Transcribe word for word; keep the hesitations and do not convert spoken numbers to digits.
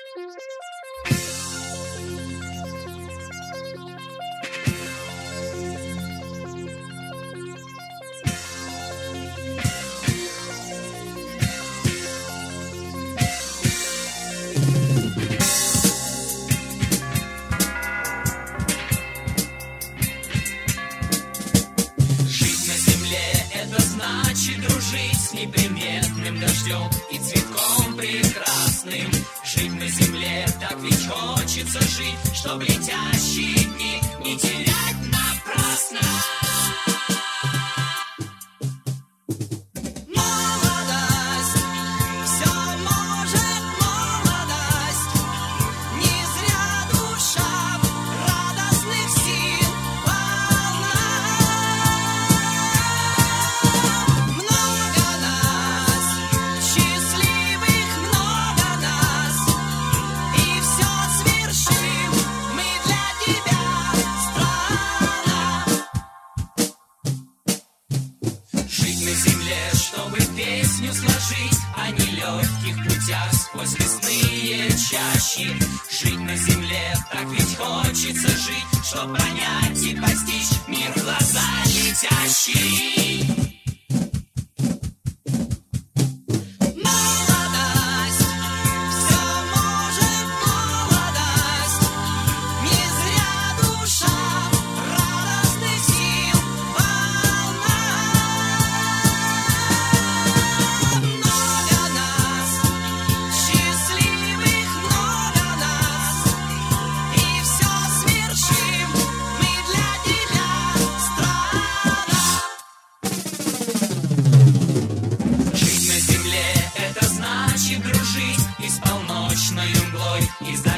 Неприметным дождем и цветком прекрасным. Жить на земле, так ведь хочется жить, чтоб летящие дни не терять напрасно. Молодость, все может молодость, не зря душа радостных сил полна. Чтобы песню сложить о нелегких путях сквозь лесные чащи. Жить на земле, так ведь хочется жить, чтоб понять и постичь мир в глаза летящий. Дружить и с полночной мглой, и с